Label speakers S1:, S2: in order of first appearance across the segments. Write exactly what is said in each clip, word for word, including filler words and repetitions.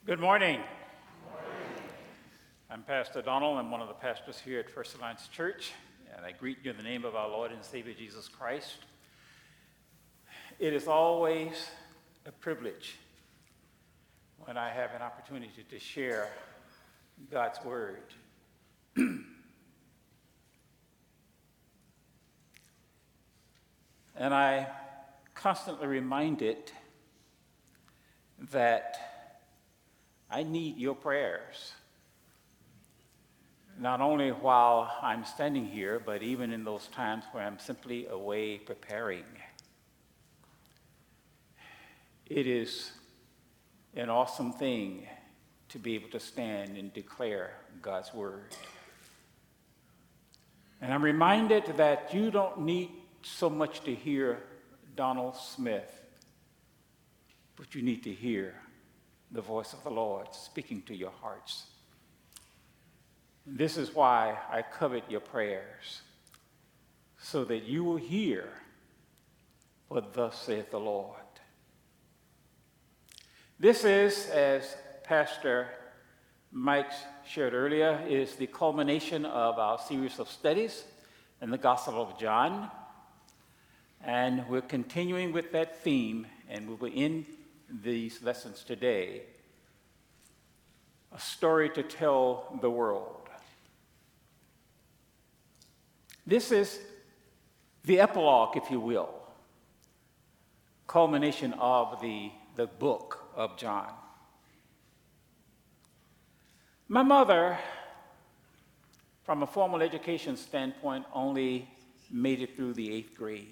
S1: Good morning. I'm Pastor Donald. I'm one of the pastors here at First Alliance Church, and I greet you in the name of our Lord and Savior Jesus Christ. It is always a privilege when I have an opportunity to share God's Word. And I constantly reminded that I need your prayers, not only while I'm standing here, but even in those times where I'm simply away preparing. It is an awesome thing to be able to stand and declare God's Word. And I'm reminded that you don't need so much to hear Donald Smith, but you need to hear the voice of the Lord speaking to your hearts. This is why I covet your prayers, so that you will hear what thus saith the Lord. This is, as Pastor Mike shared earlier, is the culmination of our series of studies in the Gospel of John. And we're continuing with that theme, and we will end these lessons today, a story to tell the world. This is the epilogue, if you will, culmination of the, the book of John. My mother, from a formal education standpoint, only made it through the eighth grade.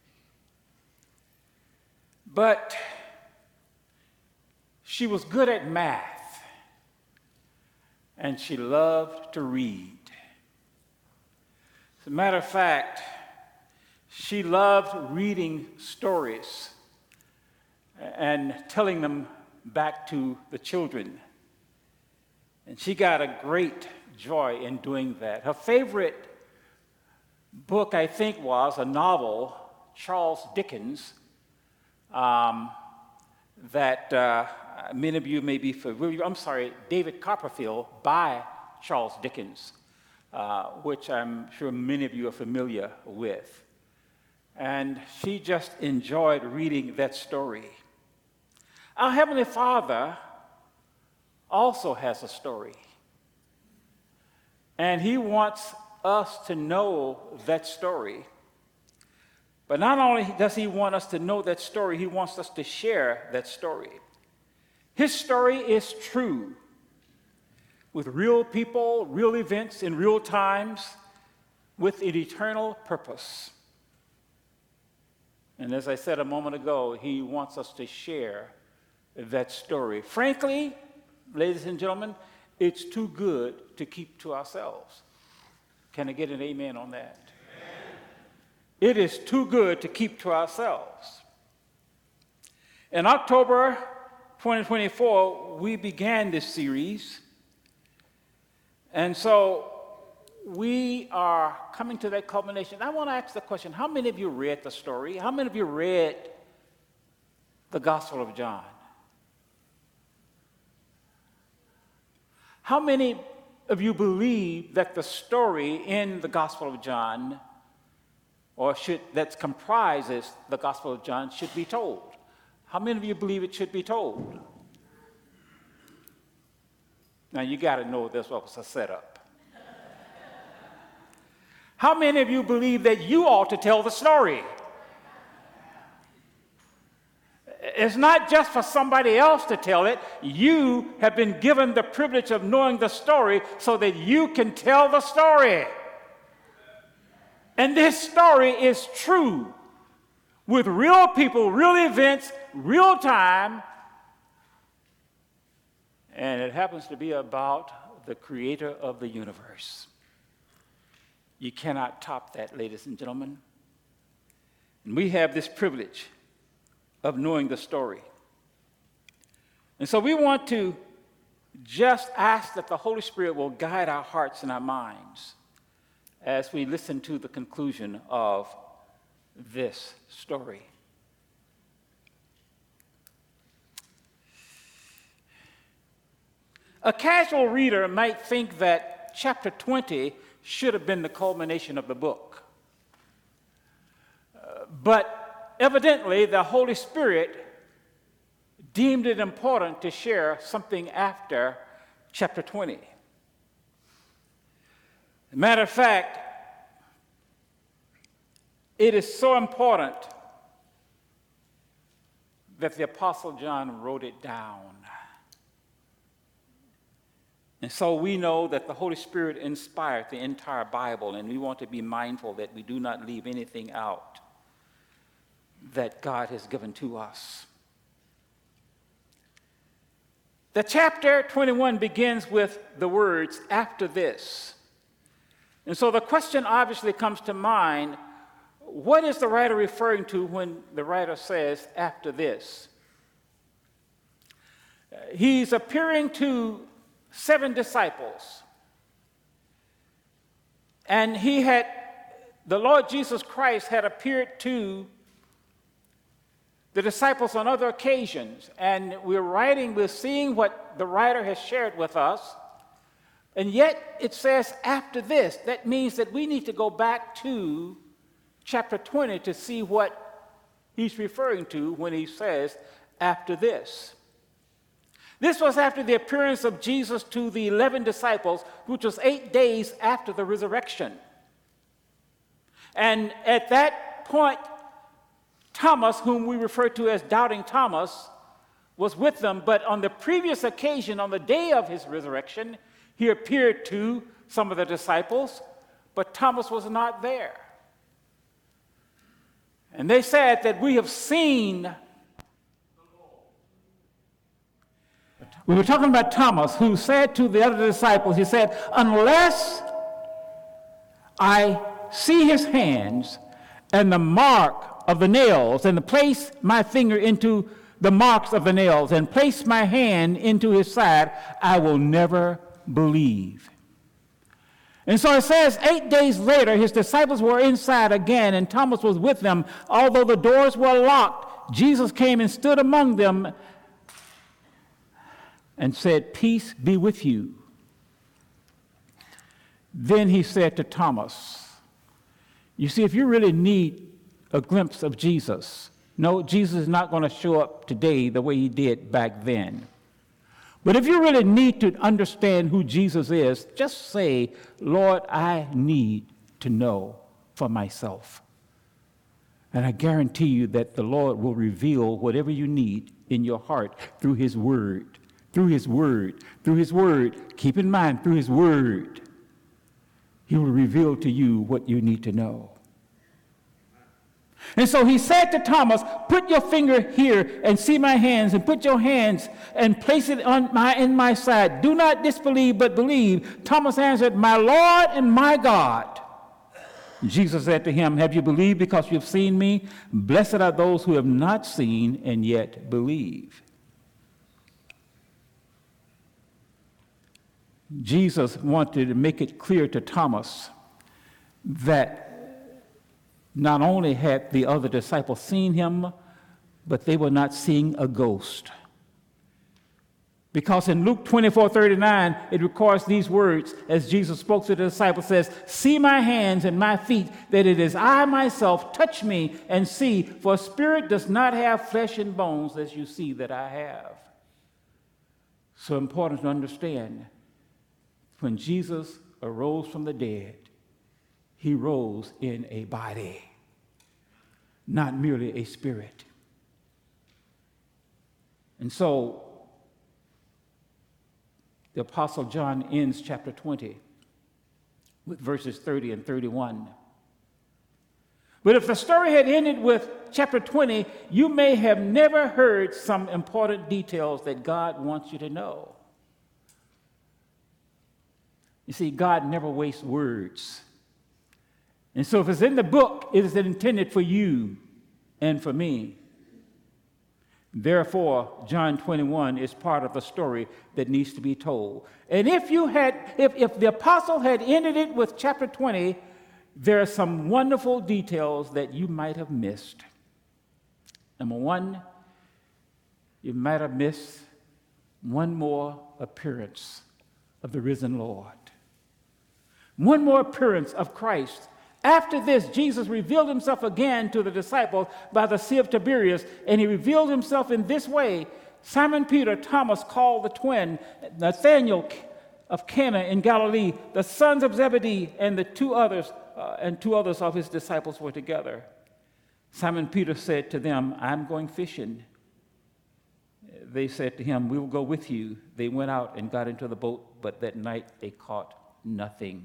S1: But she was good at math, and she loved to read. As a matter of fact, she loved reading stories and telling them back to the children. And she got a great joy in doing that. Her favorite book, I think, was a novel, Charles Dickens, um, that uh, many of you may be familiar, I'm sorry, David Copperfield by Charles Dickens, uh, which I'm sure many of you are familiar with. And she just enjoyed reading that story. Our Heavenly Father also has a story. And He wants us to know that story. But not only does He want us to know that story, He wants us to share that story. His story is true, with real people, real events in real times, with an eternal purpose. And as I said a moment ago, He wants us to share that story. Frankly, ladies and gentlemen, it's too good to keep to ourselves. Can I get an amen on that? Amen. It is too good to keep to ourselves. In October twenty twenty-four, we began this series. And so we are coming to that culmination. I want to ask the question, how many of you read the story? How many of you read the Gospel of John? How many of you believe that the story in the Gospel of John, or should, that comprises the Gospel of John, should be told? How many of you believe it should be told? Now, you got to know this was a setup. How many of you believe that you ought to tell the story? It's not just for somebody else to tell it. You have been given the privilege of knowing the story so that you can tell the story. And this story is true, with real people, real events, real time. And it happens to be about the creator of the universe. You cannot top that, ladies and gentlemen. And we have this privilege of knowing the story. And so we want to just ask that the Holy Spirit will guide our hearts and our minds as we listen to the conclusion of this story. A casual reader might think that chapter twenty should have been the culmination of the book. Uh, but evidently, the Holy Spirit deemed it important to share something after chapter twenty. As a matter of fact, it is so important that the Apostle John wrote it down. And so we know that the Holy Spirit inspired the entire Bible, and we want to be mindful that we do not leave anything out that God has given to us. The chapter twenty-one begins with the words, "after this." And so the question obviously comes to mind, what is the writer referring to when the writer says, "after this"? He's appearing to seven disciples. And he had, the Lord Jesus Christ had appeared to the disciples on other occasions. And we're writing, we're seeing what the writer has shared with us. And yet it says, "after this." That means that we need to go back to chapter twenty to see what he's referring to when he says, "after this." This was after the appearance of Jesus to the eleven disciples, which was eight days after the resurrection. And at that point, Thomas, whom we refer to as Doubting Thomas, was with them. But on the previous occasion, on the day of his resurrection, he appeared to some of the disciples, but Thomas was not there. And they said that we have seen. We were talking about Thomas, who said to the other disciples, he said, "unless I see his hands and the mark of the nails, and to place my finger into the marks of the nails, and place my hand into his side, I will never believe." And so it says, eight days later, his disciples were inside again, and Thomas was with them. Although the doors were locked, Jesus came and stood among them and said, "Peace be with you." Then he said to Thomas, you see, if you really need a glimpse of Jesus, no, Jesus is not going to show up today the way he did back then. But if you really need to understand who Jesus is, just say, "Lord, I need to know for myself." And I guarantee you that the Lord will reveal whatever you need in your heart through his word, through his word, through his word. Keep in mind, through his word, he will reveal to you what you need to know. And so he said to Thomas, "Put your finger here and see my hands, and put your hands and place it on my, in my side. Do not disbelieve, but believe." Thomas answered, "My Lord and my God." Jesus said to him, "Have you believed because you've seen me? Blessed are those who have not seen and yet believe." Jesus wanted to make it clear to Thomas that not only had the other disciples seen him, but they were not seeing a ghost. Because in Luke twenty-four thirty-nine, it records these words as Jesus spoke to the disciples, says, "See my hands and my feet, that it is I myself. Touch me and see, for a spirit does not have flesh and bones as you see that I have." So important to understand, when Jesus arose from the dead, he rose in a body, not merely a spirit. And so the Apostle John ends chapter twenty with verses thirty and thirty-one. But if the story had ended with chapter twenty, you may have never heard some important details that God wants you to know. You see, God never wastes words. And so if it's in the book, it is intended for you and for me. Therefore, John twenty-one is part of the story that needs to be told. And if you had, if, if the apostle had ended it with chapter twenty, there are some wonderful details that you might have missed. Number one, you might have missed one more appearance of the risen Lord. One more appearance of Christ. After this, Jesus revealed himself again to the disciples by the Sea of Tiberias, and he revealed himself in this way. Simon Peter, Thomas called the twin, Nathanael of Cana in Galilee, the sons of Zebedee, and the two others, uh, and two others of his disciples were together. Simon Peter said to them, "I'm going fishing." They said to him, "We will go with you." They went out and got into the boat, but that night they caught nothing.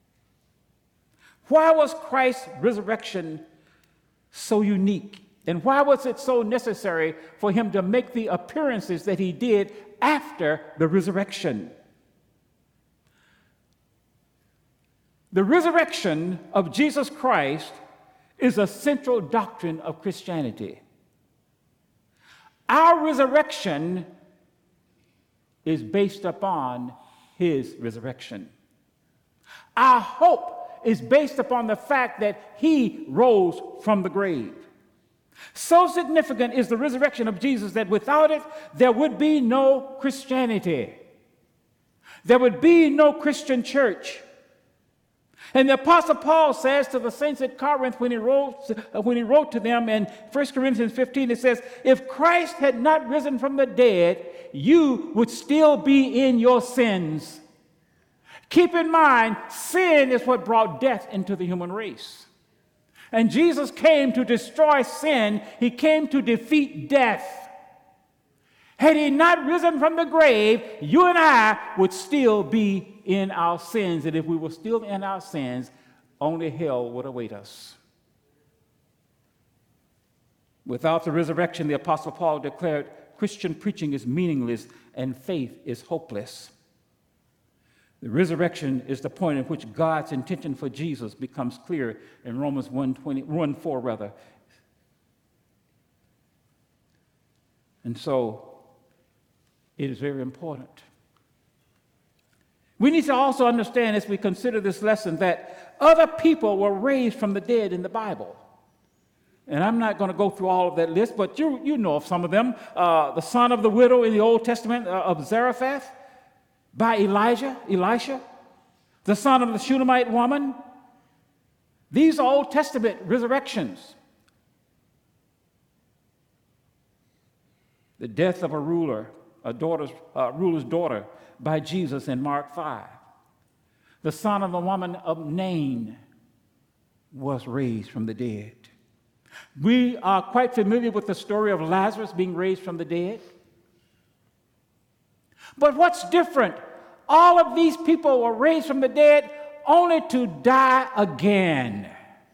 S1: Why was Christ's resurrection so unique? And why was it so necessary for him to make the appearances that he did after the resurrection? The resurrection of Jesus Christ is a central doctrine of Christianity. Our resurrection is based upon his resurrection. Our hope is based upon the fact that he rose from the grave. So significant is the resurrection of Jesus that without it, there would be no Christianity. There would be no Christian church. And the Apostle Paul says to the saints at Corinth when he wrote, when he wrote to them in First Corinthians fifteen, it says, "If Christ had not risen from the dead, you would still be in your sins." Keep in mind, sin is what brought death into the human race. And Jesus came to destroy sin. He came to defeat death. Had he not risen from the grave, you and I would still be in our sins. And if we were still in our sins, only hell would await us. Without the resurrection, the Apostle Paul declared, Christian preaching is meaningless and faith is hopeless. The resurrection is the point at which God's intention for Jesus becomes clear in Romans one twenty, one four rather. And so it is very important. We need to also understand as we consider this lesson that other people were raised from the dead in the Bible. And I'm not going to go through all of that list, but you, you know of some of them. Uh, the son of the widow in the Old Testament uh, of Zarephath, by Elijah, Elisha, the son of the Shunammite woman. These are Old Testament resurrections. The death of a ruler, a daughter's, uh, ruler's daughter by Jesus in Mark five. The son of the woman of Nain was raised from the dead. We are quite familiar with the story of Lazarus being raised from the dead. But what's different? All of these people were raised from the dead only to die again.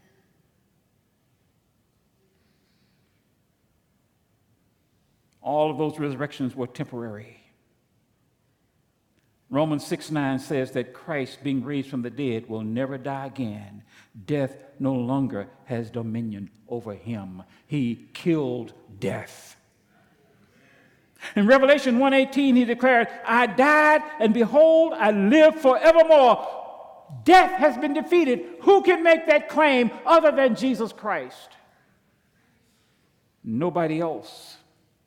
S1: All of those resurrections were temporary. Romans six nine says that Christ, being raised from the dead, will never die again. Death no longer has dominion over him. He killed death. In Revelation one eighteen, he declared, I died, and behold, I live forevermore. Death has been defeated. Who can make that claim other than Jesus Christ? Nobody else.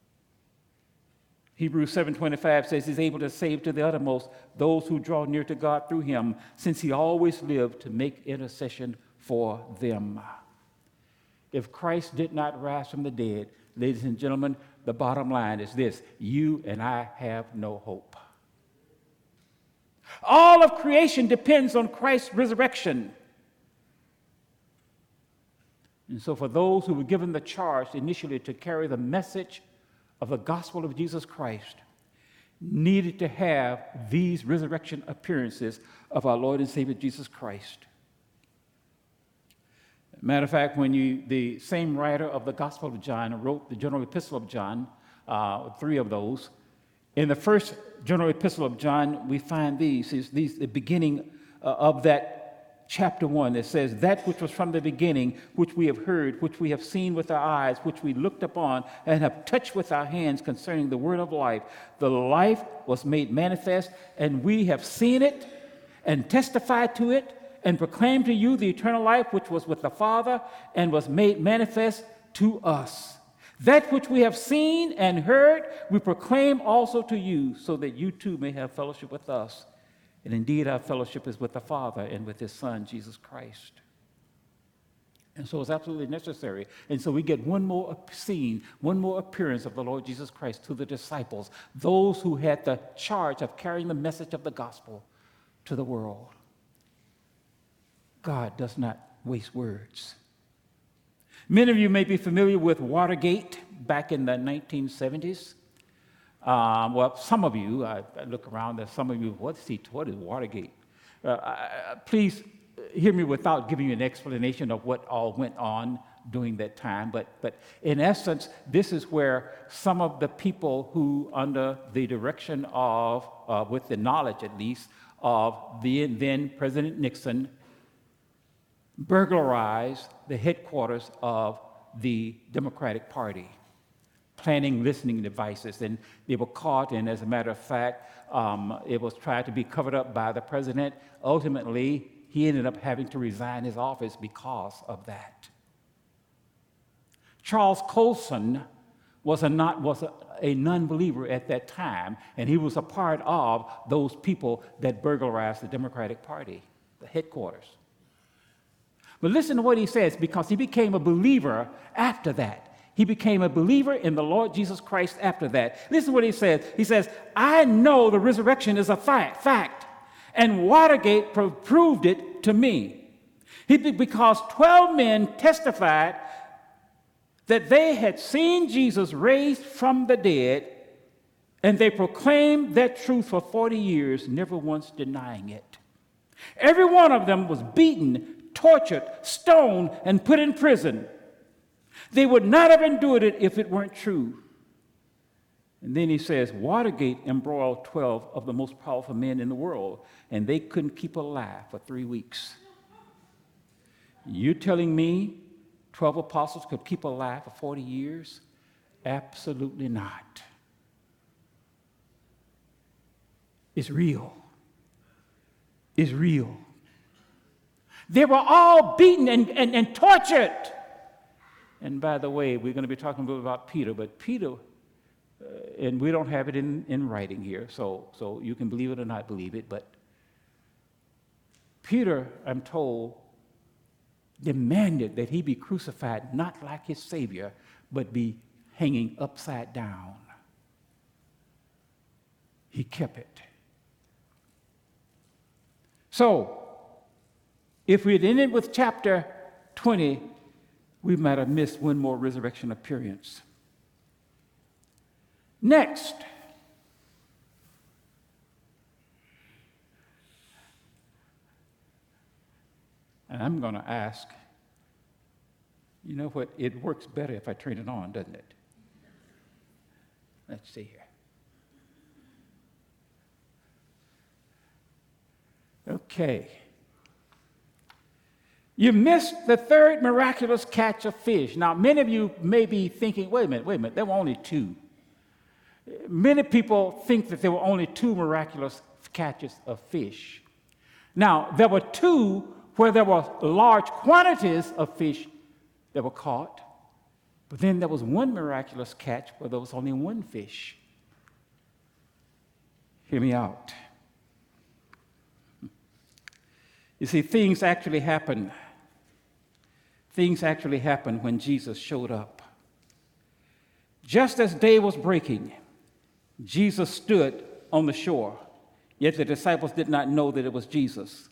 S1: Hebrews seven twenty-five says he's able to save to the uttermost those who draw near to God through him, since he always lived to make intercession for them. If Christ did not rise from the dead, ladies and gentlemen, the bottom line is this: you and I have no hope. All of creation depends on Christ's resurrection. And so for those who were given the charge initially to carry the message of the gospel of Jesus Christ, needed to have these resurrection appearances of our Lord and Savior Jesus Christ. Matter of fact, when you, the same writer of the Gospel of John wrote the general epistle of John, uh, three of those. In the first general epistle of John, we find these, is these the beginning uh, of that chapter one. It says, that which was from the beginning, which we have heard, which we have seen with our eyes, which we looked upon and have touched with our hands concerning the word of life. The life was made manifest, and we have seen it and testified to it and proclaimed to you the eternal life which was with the Father and was made manifest to us. That which we have seen and heard, we proclaim also to you, so that you too may have fellowship with us. And indeed, our fellowship is with the Father and with his Son, Jesus Christ. And so it's absolutely necessary. And so we get one more scene, one more appearance of the Lord Jesus Christ to the disciples, those who had the charge of carrying the message of the gospel to the world. God does not waste words. Many of you may be familiar with Watergate back in the nineteen seventies. Um, well, some of you, I, I look around, there's some of you, what is, he, what is Watergate? Uh, I, please hear me without giving you an explanation of what all went on during that time. But, but in essence, this is where some of the people who, under the direction of, uh, with the knowledge at least, of the then President Nixon, burglarized the headquarters of the Democratic Party, planting listening devices. And they were caught, and as a matter of fact, um, it was tried to be covered up by the president. Ultimately, he ended up having to resign his office because of that. Charles Colson was a, not, was a, a non-believer at that time, and he was a part of those people that burglarized the Democratic Party, the headquarters. But listen to what he says, because he became a believer after that. He became a believer in the Lord Jesus Christ after that. Listen to what he says. He says, I know the resurrection is a fact, fact and Watergate pro- proved it to me. He, because twelve men testified that they had seen Jesus raised from the dead, and they proclaimed that truth for forty years, never once denying it. Every one of them was beaten, tortured, stoned, and put in prison. They would not have endured it if it weren't true. And then he says, Watergate embroiled twelve of the most powerful men in the world, and they couldn't keep alive for three weeks. You're telling me twelve apostles could keep alive for forty years? Absolutely not. It's real. It's real. They were all beaten and, and, and tortured. And by the way, we're going to be talking a little about Peter, but Peter, uh, and we don't have it in, in writing here, so, so you can believe it or not believe it, but Peter, I'm told, demanded that he be crucified not like his Savior, but be hanging upside down. He kept it. So, if we had ended with chapter twenty, we might have missed one more resurrection appearance. Next, and I'm going to ask, you know what? It works better if I turn it on, doesn't it? Let's see here. Okay. You missed the third miraculous catch of fish. Now, many of you may be thinking, wait a minute, wait a minute, there were only two. Many people think that there were only two miraculous catches of fish. Now, there were two where there were large quantities of fish that were caught, but then there was one miraculous catch where there was only one fish. Hear me out. You see, things actually happened. Things actually happened when Jesus showed up. Just as day was breaking, Jesus stood on the shore, yet the disciples did not know that it was Jesus.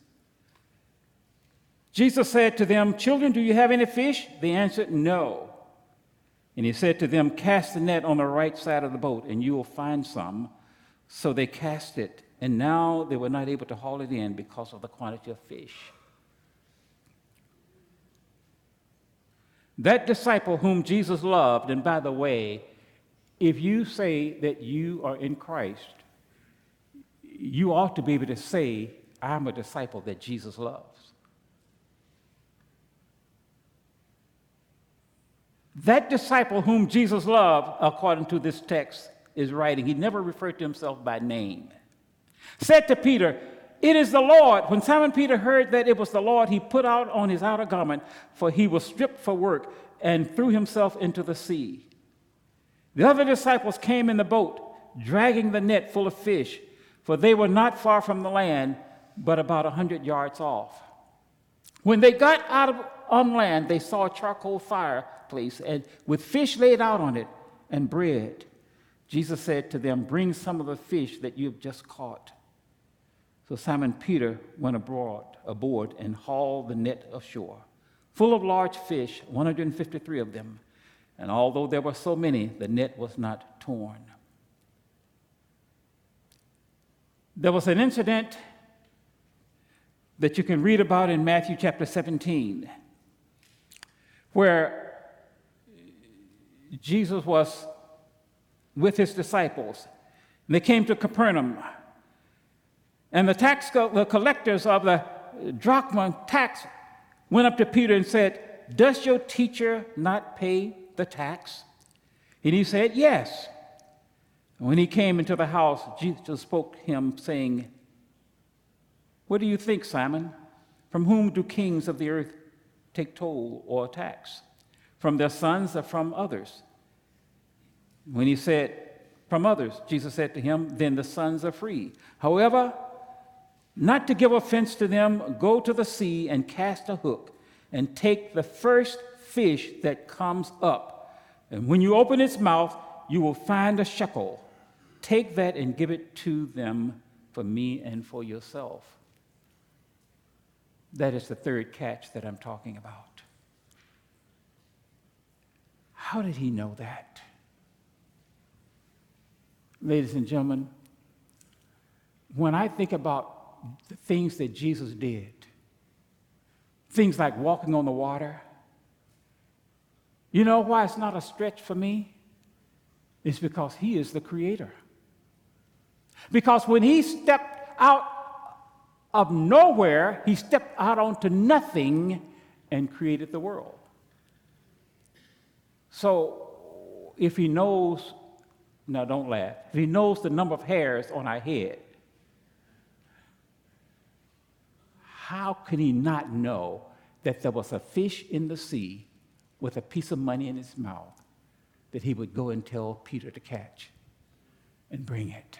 S1: Jesus said to them, "Children, do you have any fish?" They answered, "No." And he said to them, "Cast the net on the right side of the boat, and you will find some." So they cast it, and now they were not able to haul it in because of the quantity of fish. That disciple whom Jesus loved, and by the way, if you say that you are in Christ, you ought to be able to say, "I'm a disciple that Jesus loves." That disciple whom Jesus loved, according to this text, is writing. He never referred to himself by name. Said to Peter, "It is the Lord." When Simon Peter heard that it was the Lord, he put out on his outer garment, for he was stripped for work, and threw himself into the sea. The other disciples came in the boat, dragging the net full of fish, for they were not far from the land, but about a hundred yards off. When they got out of, on land, they saw a charcoal fireplace and with fish laid out on it and bread. Jesus said to them, "Bring some of the fish that you have just caught." So Simon Peter went abroad, aboard and hauled the net ashore, full of large fish, one hundred fifty-three of them. And although there were so many, the net was not torn. There was an incident that you can read about in Matthew chapter seventeen, where Jesus was with his disciples. And they came to Capernaum. And the tax co- the collectors of the drachma tax went up to Peter and said, "Does your teacher not pay the tax?" And he said, "Yes." And when he came into the house, Jesus spoke to him, saying, "What do you think, Simon? From whom do kings of the earth take toll or tax? From their sons or from others?" When he said, "From others," Jesus said to him, "then the sons are free. However, not to give offense to them, go to the sea and cast a hook and take the first fish that comes up. And when you open its mouth, you will find a shekel. Take that and give it to them for me and for yourself." That is the third catch that I'm talking about. How did he know that? Ladies and gentlemen, when I think about the things that Jesus did, things like walking on the water, you know why it's not a stretch for me? It's because he is the creator. Because when he stepped out of nowhere, he stepped out onto nothing and created the world. So if he knows, now don't laugh, if he knows the number of hairs on our head, how could he not know that there was a fish in the sea with a piece of money in his mouth that he would go and tell Peter to catch and bring it?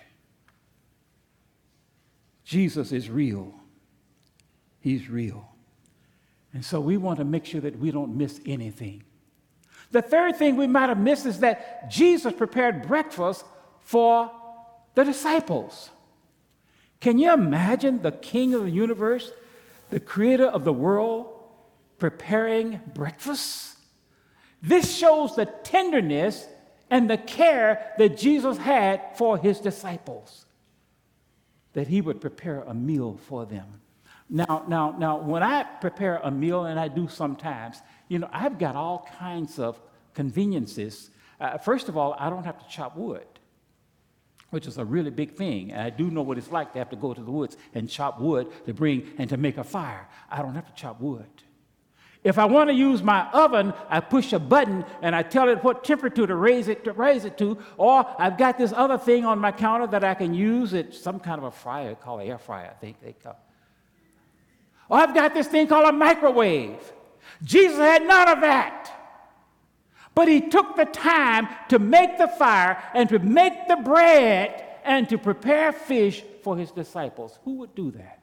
S1: Jesus is real. He's real. And so we want to make sure that we don't miss anything. The third thing we might have missed is that Jesus prepared breakfast for the disciples. Can you imagine the King of the universe, the creator of the world, preparing breakfast? This shows the tenderness and the care that Jesus had for his disciples, that he would prepare a meal for them. Now, now, now, when I prepare a meal, and I do sometimes, you know, I've got all kinds of conveniences. Uh, first of all, I don't have to chop wood, which is a really big thing. And I do know what it's like to have to go to the woods and chop wood to bring and to make a fire. I don't have to chop wood. If I want to use my oven, I push a button and I tell it what temperature to raise it to raise it to. Or I've got this other thing on my counter that I can use. It's some kind of a fryer called an air fryer, I think they call it. Or I've got this thing called a microwave. Jesus had none of that. But he took the time to make the fire and to make the bread and to prepare fish for his disciples. Who would do that?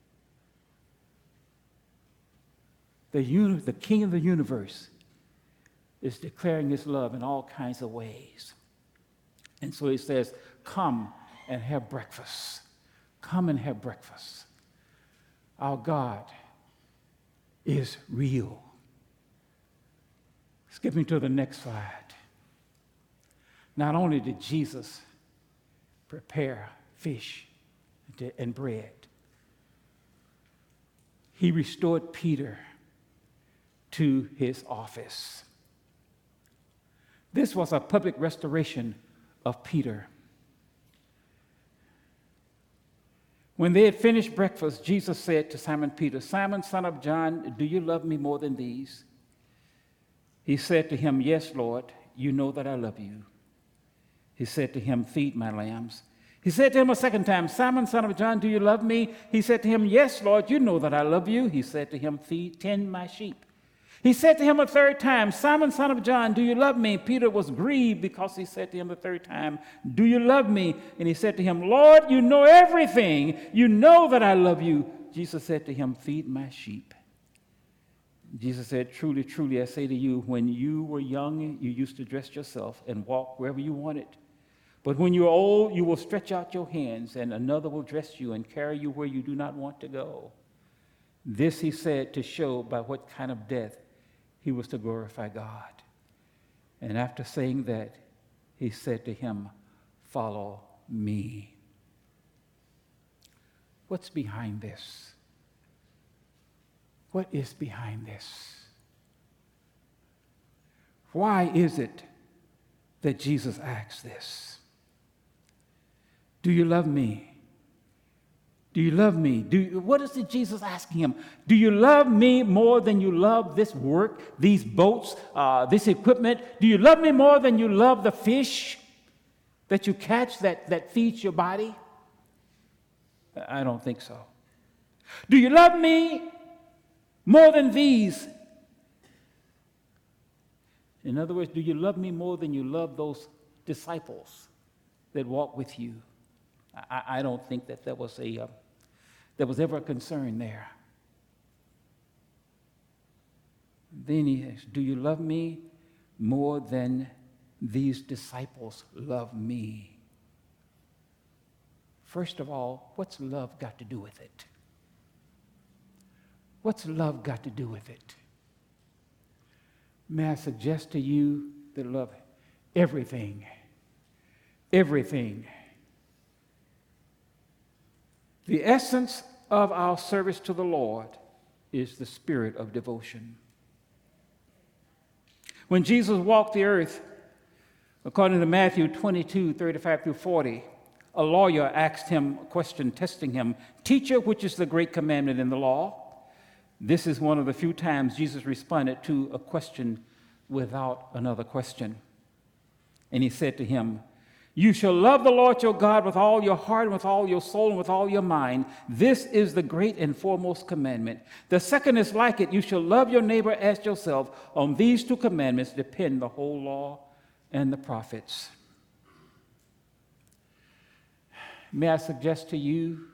S1: The, uni- the King of the universe is declaring his love in all kinds of ways. And so he says, "Come and have breakfast. Come and have breakfast." Our God is real. Skipping to the next slide. Not only did Jesus prepare fish and bread, he restored Peter to his office. This was a public restoration of Peter. When they had finished breakfast, Jesus said to Simon Peter, "Simon, son of John, do you love me more than these?" He said to him, "Yes, Lord, you know that I love you." He said to him, "Feed my lambs." He said to him a second time, "Simon, son of John, do you love me?" He said to him, "Yes, Lord, you know that I love you." He said to him, "Feed, tend my sheep." He said to him a third time, Simon, son of John, do you love me? Peter was grieved because he said to him the third time, do you love me? And he said to him, Lord, you know everything. You know that I love you. Jesus said to him, feed my sheep. Jesus said, truly, truly, I say to you, when you were young, you used to dress yourself and walk wherever you wanted. But when you're old, you will stretch out your hands, and another will dress you and carry you where you do not want to go. This he said to show by what kind of death he was to glorify God. And after saying that, he said to him, follow me. What's behind this? What is behind this? Why is it that Jesus asks this? Do you love me? Do you love me? Do you, what is it Jesus asking him? Do you love me more than you love this work, these boats, uh, this equipment? Do you love me more than you love the fish that you catch that, that feeds your body? I don't think so. Do you love me more than these? In other words, do you love me more than you love those disciples that walk with you? I, I don't think that that was a uh, there was ever a concern there. Then he says, do you love me more than these disciples love me? First of all, what's love got to do with it? What's love got to do with it? May I suggest to you that love everything, everything. The essence of our service to the Lord is the spirit of devotion. When Jesus walked the earth, according to Matthew twenty-two, thirty-five through forty, a lawyer asked him a question, testing him, Teacher, which is the great commandment in the law? This is one of the few times Jesus responded to a question without another question. And he said to him, you shall love the Lord your God with all your heart and with all your soul and with all your mind. This is the great and foremost commandment. The second is like it. You shall love your neighbor as yourself. On these two commandments depend the whole law and the prophets. May I suggest to you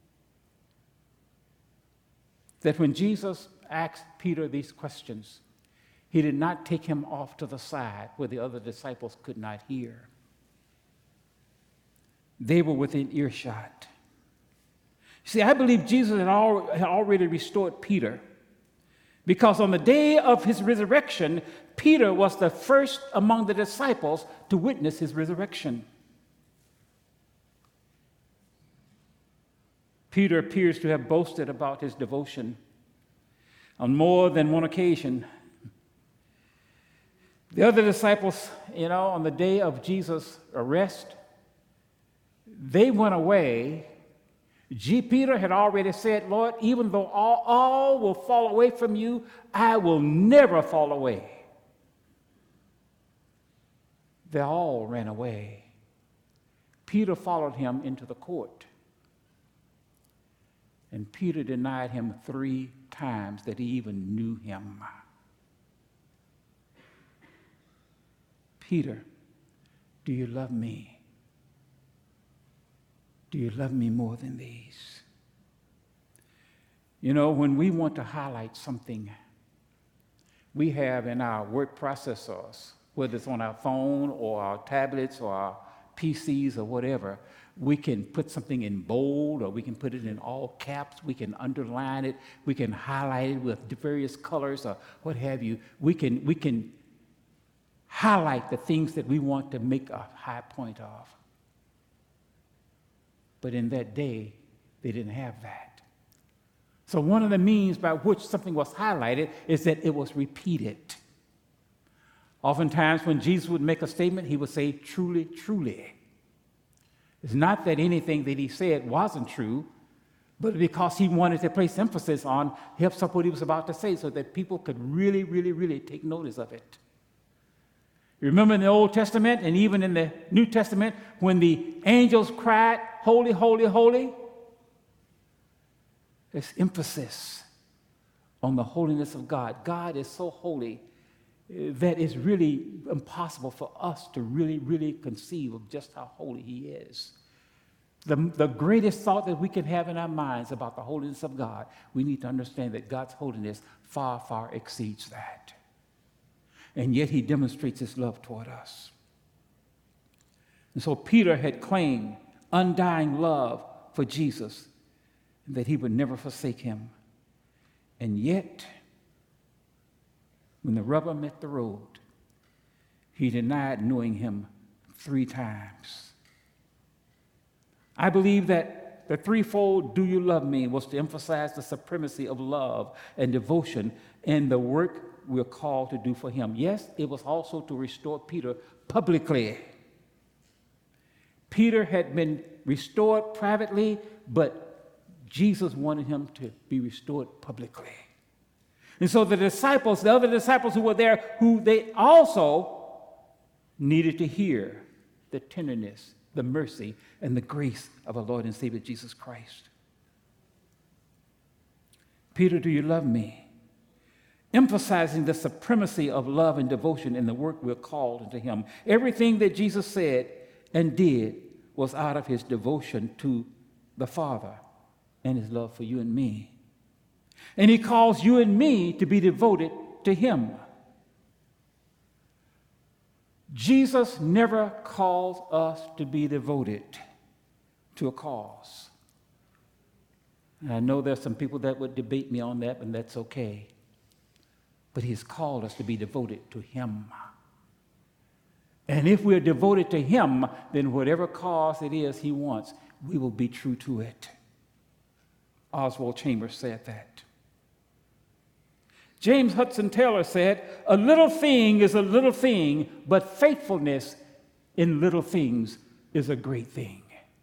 S1: that when Jesus asked Peter these questions, he did not take him off to the side where the other disciples could not hear. They were within earshot. See, I believe Jesus had already restored Peter because on the day of his resurrection, Peter was the first among the disciples to witness his resurrection. Peter appears to have boasted about his devotion on more than one occasion. The other disciples, you know, on the day of Jesus' arrest, they went away. G. Peter had already said, Lord, even though all, all will fall away from you, I will never fall away. They all ran away. Peter followed him into the court. And Peter denied him three times that he even knew him. Peter, do you love me? Do you love me more than these? You know, when we want to highlight something, we have in our word processors, whether it's on our phone or our tablets or our P Cs or whatever, we can put something in bold or we can put it in all caps. We can underline it. We can highlight it with various colors or what have you. We can, we can highlight the things that we want to make a high point of. But in that day, they didn't have that. So one of the means by which something was highlighted is that it was repeated. Oftentimes when Jesus would make a statement, he would say, truly, truly. It's not that anything that he said wasn't true, but because he wanted to place emphasis on helps up what he was about to say so that people could really, really, really take notice of it. Remember in the Old Testament and even in the New Testament when the angels cried, holy, holy, holy? There's emphasis on the holiness of God. God is so holy uh, that it's really impossible for us to really, really conceive of just how holy he is. The, the greatest thought that we can have in our minds about the holiness of God, we need to understand that God's holiness far, far exceeds that. And yet he demonstrates his love toward us. And so Peter had claimed undying love for Jesus, and that he would never forsake him. And yet, when the rubber met the road, he denied knowing him three times. I believe that the threefold "do you love me" was to emphasize the supremacy of love and devotion and the work we're called to do for him. Yes, it was also to restore Peter publicly. Peter had been restored privately, but Jesus wanted him to be restored publicly. And so the disciples, the other disciples who were there, who they also needed to hear the tenderness, the mercy, and the grace of our Lord and Savior Jesus Christ. Peter, do you love me? Emphasizing the supremacy of love and devotion in the work we're called into him. Everything that Jesus said and did was out of his devotion to the Father and his love for you and me. And he calls you and me to be devoted to him. Jesus never calls us to be devoted to a cause. And I know there's some people that would debate me on that, and that's okay. But he's called us to be devoted to him. And if we're devoted to him, then whatever cause it is he wants, we will be true to it. Oswald Chambers said that. James Hudson Taylor said, "A little thing is a little thing, but faithfulness in little things is a great thing."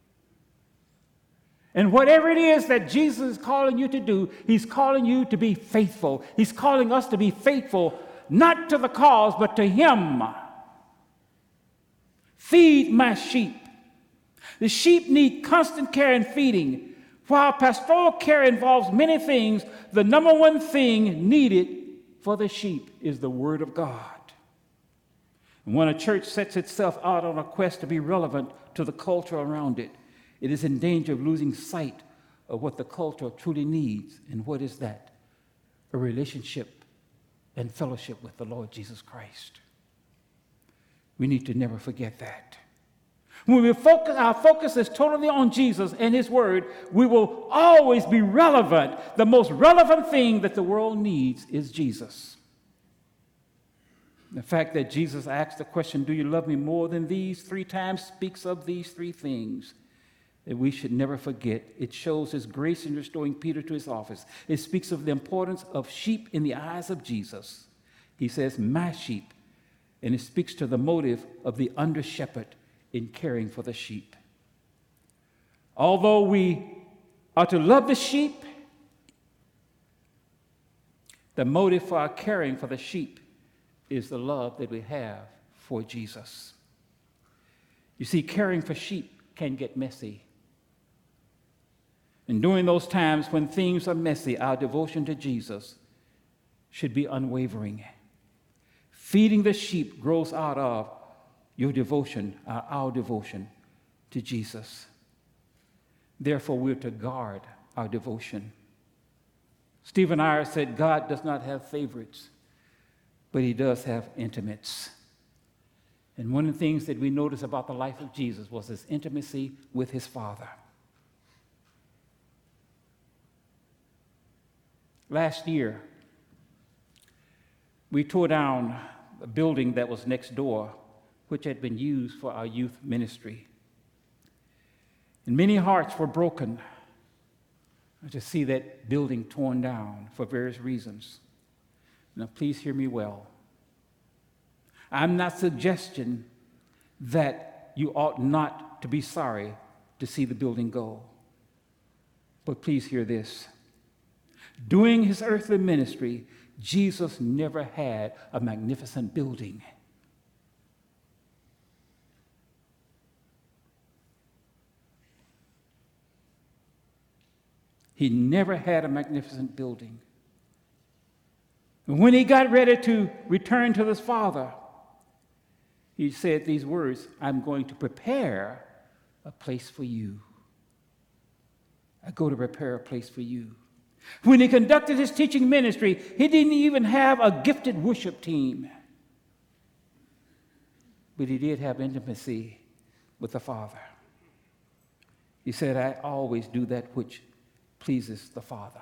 S1: And whatever it is that Jesus is calling you to do, he's calling you to be faithful. He's calling us to be faithful, not to the cause, but to him. Feed my sheep. The sheep need constant care and feeding. While pastoral care involves many things, the number one thing needed for the sheep is the Word of God. And when a church sets itself out on a quest to be relevant to the culture around it, it is in danger of losing sight of what the culture truly needs. And what is that? A relationship and fellowship with the Lord Jesus Christ. We need to never forget that. When we focus, our focus is totally on Jesus and his word, we will always be relevant. The most relevant thing that the world needs is Jesus. The fact that Jesus asked the question, "Do you love me more than these?" three times speaks of these three things that we should never forget. It shows his grace in restoring Peter to his office. It speaks of the importance of sheep in the eyes of Jesus. He says, "My sheep." And it speaks to the motive of the under-shepherd in caring for the sheep. Although we are to love the sheep, the motive for our caring for the sheep is the love that we have for Jesus. You see, caring for sheep can get messy. And during those times when things are messy, our devotion to Jesus should be unwavering. Feeding the sheep grows out of your devotion, uh, our devotion to Jesus. Therefore, we're to guard our devotion. Stephen Ayers said, "God does not have favorites, but he does have intimates." And one of the things that we notice about the life of Jesus was his intimacy with his Father. Last year, we tore down a building that was next door, which had been used for our youth ministry. And many hearts were broken to see that building torn down for various reasons. Now, please hear me well. I'm not suggesting that you ought not to be sorry to see the building go. But please hear this. During his earthly ministry, Jesus never had a magnificent building. He never had a magnificent building. And when he got ready to return to his father, he said these words, I'm going to prepare a place for you. I go to prepare a place for you. When he conducted his teaching ministry, he didn't even have a gifted worship team. But he did have intimacy with the Father. He said, I always do that which pleases the Father.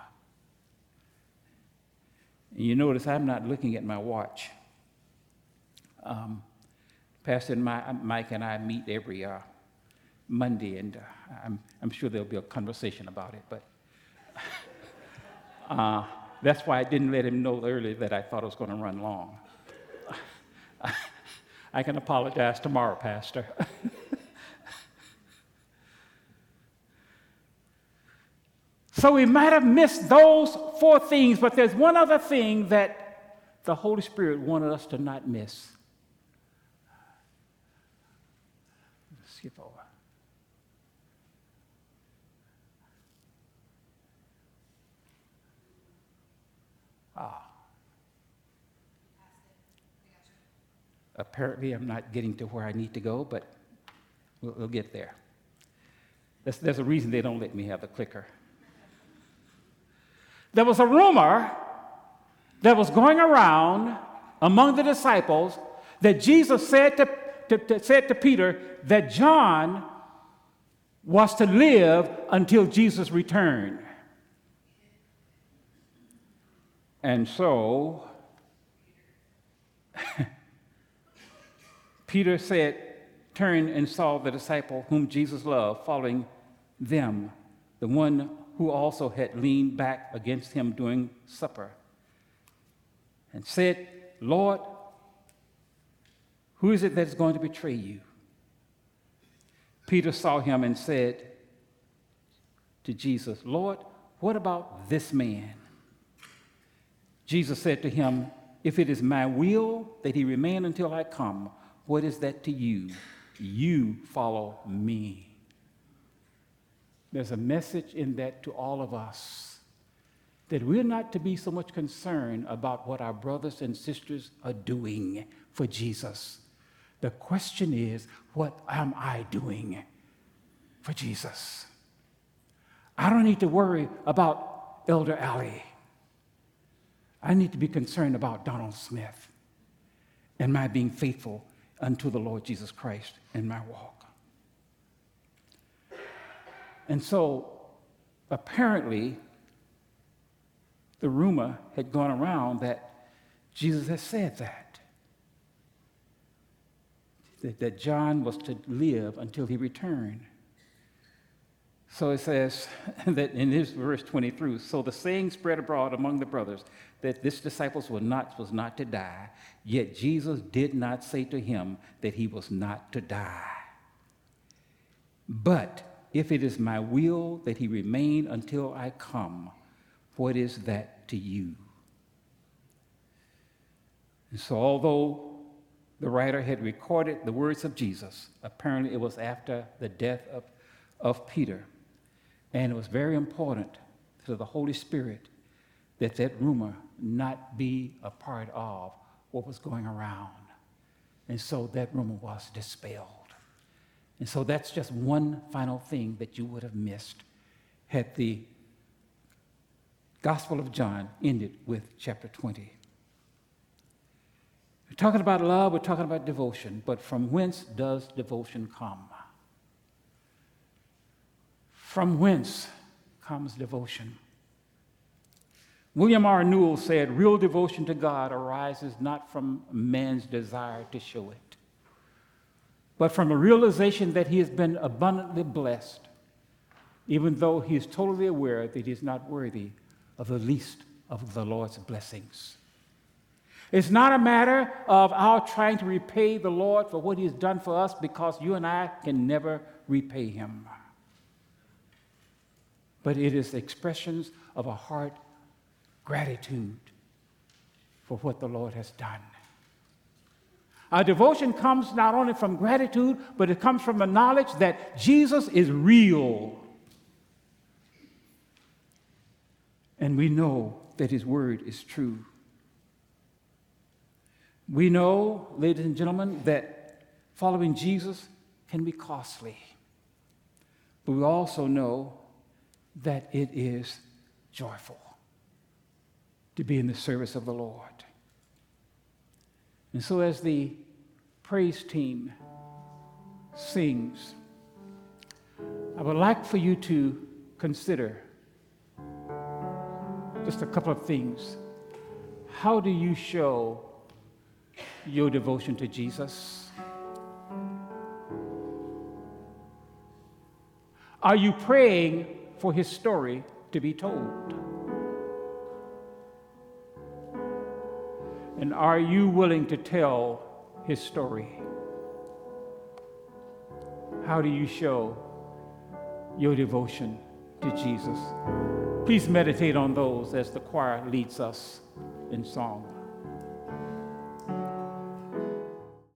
S1: And you notice I'm not looking at my watch. Um, Pastor Mike and I meet every uh, Monday, and uh, I'm, I'm sure there'll be a conversation about it, but uh, that's why I didn't let him know earlier that I thought it was going to run long. I can apologize tomorrow, Pastor. So we might have missed those four things, but there's one other thing that the Holy Spirit wanted us to not miss. Let's skip over. Ah. Apparently, I'm not getting to where I need to go, but we'll, we'll get there. There's, there's a reason they don't let me have the clicker. There was a rumor that was going around among the disciples that Jesus said to, to, to, said to Peter that John was to live until Jesus returned. And so Peter said, turned and saw the disciple whom Jesus loved following them, the one who also had leaned back against him during supper, and said, Lord, who is it that's going to betray you? Peter saw him and said to Jesus, Lord, what about this man? Jesus said to him, if it is my will that he remain until I come, what is that to you? You follow me. There's a message in that to all of us, that we're not to be so much concerned about what our brothers and sisters are doing for Jesus. The question is, what am I doing for Jesus? I don't need to worry about Elder Alley. I need to be concerned about Donald Smith and my being faithful unto the Lord Jesus Christ in my walk. And so, apparently, the rumor had gone around that Jesus had said that, that, that John was to live until he returned. So it says that in this verse twenty-three, so the saying spread abroad among the brothers that this disciples was not, was not to die, yet Jesus did not say to him that he was not to die. But if it is my will that he remain until I come, what is that to you? And so although the writer had recorded the words of Jesus, apparently it was after the death of, of Peter. And it was very important to the Holy Spirit that that rumor not be a part of what was going around. And so that rumor was dispelled. And so that's just one final thing that you would have missed had the Gospel of John ended with chapter twenty. We're talking about love, we're talking about devotion, but from whence does devotion come? From whence comes devotion? William R. Newell said, real devotion to God arises not from man's desire to show it, but from a realization that he has been abundantly blessed, even though he is totally aware that he is not worthy of the least of the Lord's blessings. It's not a matter of our trying to repay the Lord for what he has done for us, because you and I can never repay him. But it is expressions of a heart gratitude for what the Lord has done. Our devotion comes not only from gratitude, but it comes from the knowledge that Jesus is real. And we know that his word is true. We know, ladies and gentlemen, that following Jesus can be costly. But we also know that it is joyful to be in the service of the Lord. And so as the praise team sings, I would like for you to consider just a couple of things. How do you show your devotion to Jesus? Are you praying for his story to be told? And are you willing to tell his story? How do you show your devotion to Jesus? Please meditate on those as the choir leads us in song.